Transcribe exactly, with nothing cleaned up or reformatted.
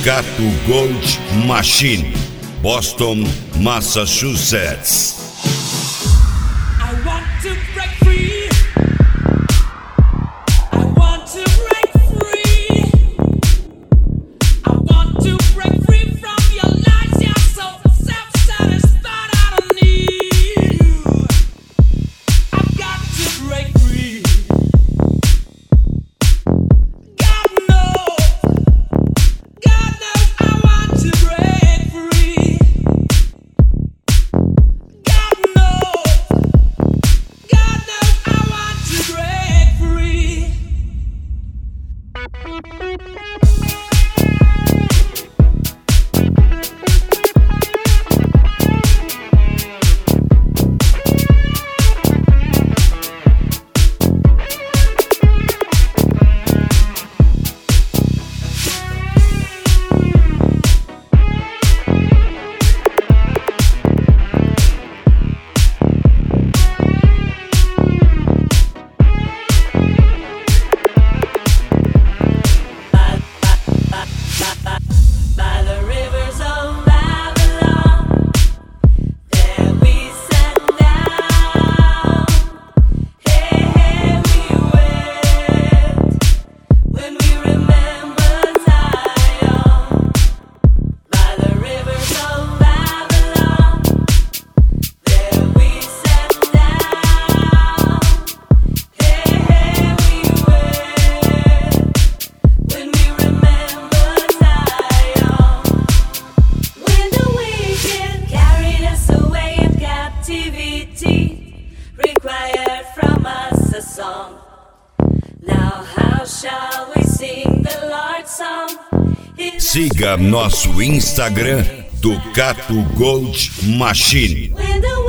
Ducato Gold Machine, Boston, Massachusetts. I want to break free. I want to break free. I want to break free from your lies. You're so self-satisfied. I don't need you. I've got to break free. God knows. God knows I want to break free. God knows. God knows I want to break free. By the rivers of Babylon, there we sat down. Hey, hey, we wept when we remembered Zion. By the rivers of Babylon, there we sat down. Hey, hey, we wept when we remembered Zion. When the wicked carried us away in captivity, required from us a song. Now how shall we sing the Lord's song? Siga nosso Instagram, Ducato Gold Machine. When the